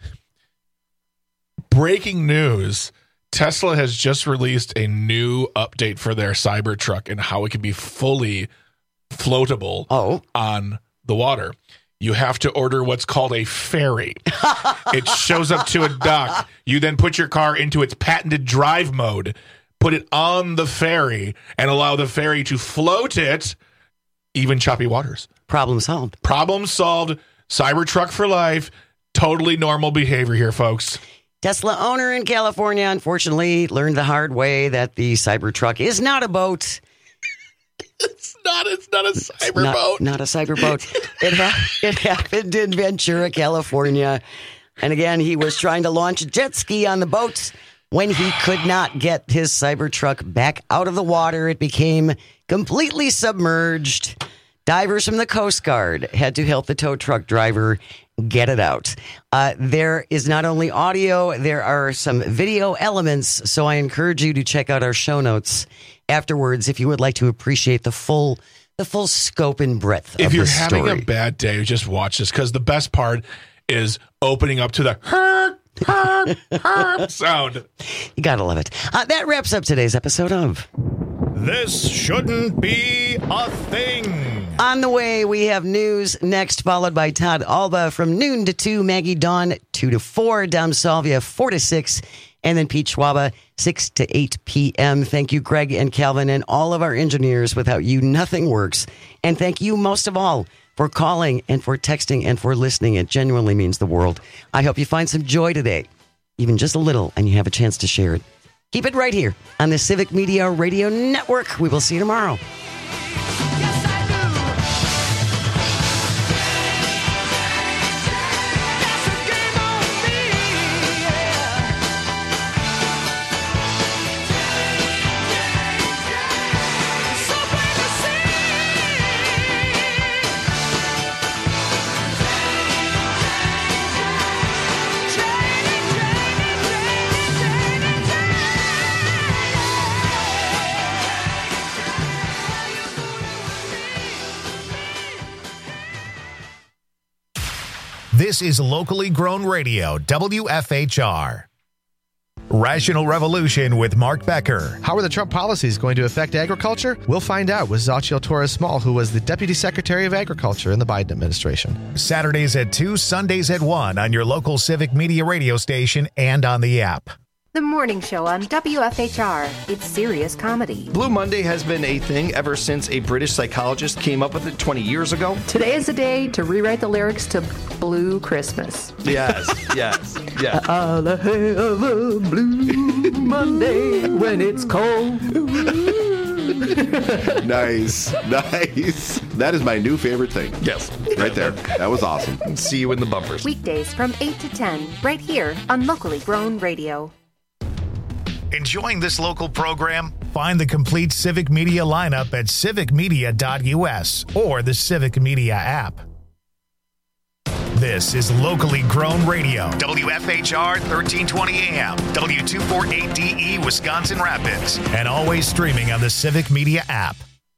Breaking news. Tesla has just released a new update for their Cybertruck and how it can be fully floatable on the water. You have to order what's called a ferry. It shows up to a dock. You then put your car into its patented drive mode, put it on the ferry, and allow the ferry to float it, even choppy waters. Problem solved. Cybertruck for life. Totally normal behavior here, folks. Tesla owner in California, unfortunately, learned the hard way that the Cybertruck is not a boat. It's not a cyberboat. Not a cyberboat. It happened in Ventura, California. And again, he was trying to launch a jet ski on the boat. When he could not get his Cybertruck back out of the water, it became completely submerged. Divers from the Coast Guard had to help the tow truck driver get it out. There is not only audio, there are some video elements, so I encourage you to check out our show notes afterwards if you would like to appreciate the full scope and breadth of the story. If you're having a bad day, just watch this, because the best part is opening up to the herp sound. You gotta love it. That wraps up today's episode of This Shouldn't Be a Thing. On the way, we have news next, followed by Todd Alba from noon to 2, Maggie Dawn 2 to 4, Dom Salvia 4 to 6, and then Pete Schwaba 6 to 8 p.m. Thank you, Greg and Calvin, and all of our engineers. Without you, nothing works. And thank you most of all for calling and for texting and for listening. It genuinely means the world. I hope you find some joy today, even just a little, and you have a chance to share it. Keep it right here on the Civic Media Radio Network. We will see you tomorrow. This is locally grown radio, WFHR. Rational Revolution with Mark Becker. How are the Trump policies going to affect agriculture? We'll find out with Xochitl Torres-Small, who was the Deputy Secretary of Agriculture in the Biden administration. Saturdays at 2, Sundays at 1 on your local Civic Media radio station and on the app. The Morning Show on WFHR. It's serious comedy. Blue Monday has been a thing ever since a British psychologist came up with it 20 years ago. Today is the day to rewrite the lyrics to Blue Christmas. Yes. I'll have a blue Monday when it's cold. Nice. That is my new favorite thing. Yes. Right there. That was awesome. See you in the bumpers. Weekdays from 8 to 10, right here on Locally Grown Radio. Enjoying this local program? Find the complete Civic Media lineup at civicmedia.us or the Civic Media app. This is locally grown radio, WFHR 1320 AM, W248DE Wisconsin Rapids, and always streaming on the Civic Media app.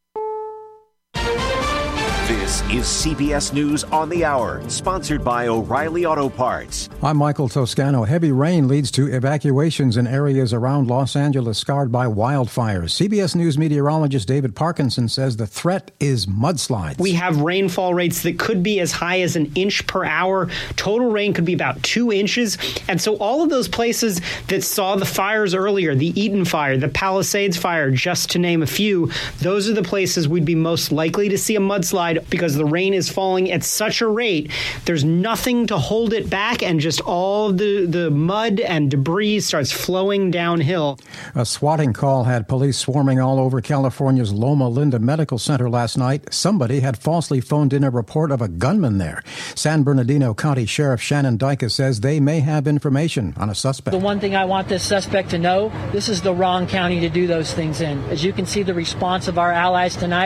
This is CBS News on the Hour, sponsored by O'Reilly Auto Parts. I'm Michael Toscano. Heavy rain leads to evacuations in areas around Los Angeles scarred by wildfires. CBS News meteorologist David Parkinson says the threat is mudslides. We have rainfall rates that could be as high as 1 inch per hour. Total rain could be about 2 inches. And so all of those places that saw the fires earlier, the Eaton fire, the Palisades fire, just to name a few, those are the places we'd be most likely to see a mudslide because the rain is falling at such a rate. There's nothing to hold it back, and just all the mud and debris starts flowing downhill. A swatting call had police swarming all over California's Loma Linda Medical Center last night. Somebody had falsely phoned in a report of a gunman there. San Bernardino County Sheriff Shannon Dyka says they may have information on a suspect. The one thing I want this suspect to know, this is the wrong county to do those things in. As you can see, the response of our allies tonight